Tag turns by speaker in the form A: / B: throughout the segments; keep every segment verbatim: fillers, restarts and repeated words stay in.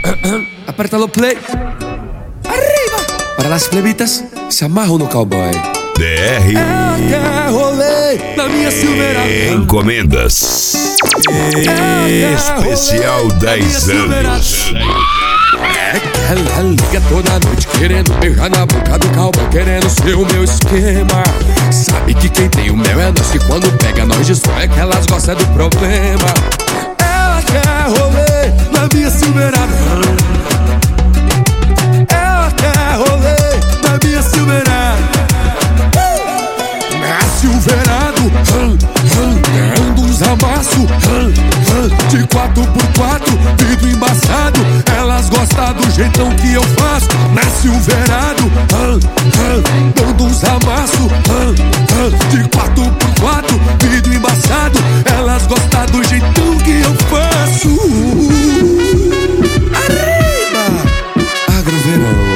A: Aperta no play. Arriba! Para las plebitas, se amarram no cowboy.
B: D R
A: Ela quer rolê na minha Silverado.
B: Encomendas Especial dez anos.
A: É que ela liga toda noite querendo beijar na boca do cowboy, querendo ser o meu esquema. Sabe que quem tem o mel é nós, que quando pega nós destrói, que elas gostam do problema. Ela quer rolê na minha Silverado. Ela quer rolê na minha Silverado. Na Silverado, dando uns amassos de quatro por quatro, vidro embaçado. Elas gostam do jeitão que eu faço. Na Silverado, dando uns amassos de quatro por quatro, vidro embaçado. Elas gostam do jeitão que eu faço. Arriba! Agroverão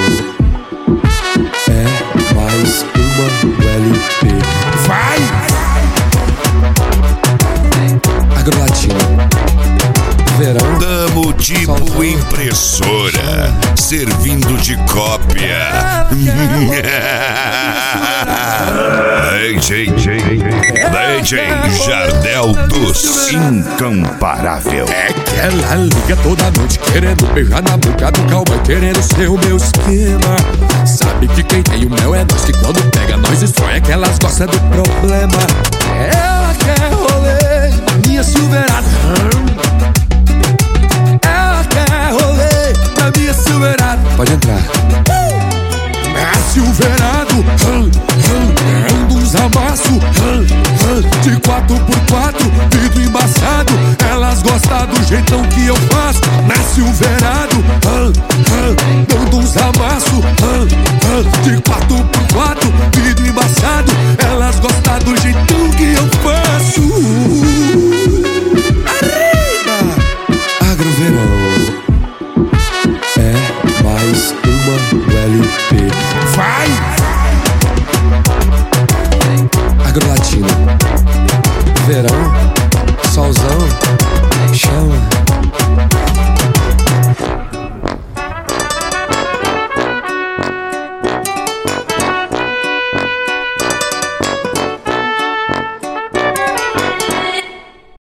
A: é mais uma L P. Vai! Agrolatina. Verão.
B: Tamo tipo impressora, servindo de cópia. D J D J Jardel dos Incomparável.
A: É que ela liga toda noite querendo beijar na boca do cowboy, querendo ser o meu esquema. Sabe que quem tem o mel é nós, que quando pega nós destrói, é que elas gostam do problema. Ela quer rolê na minha Silverado.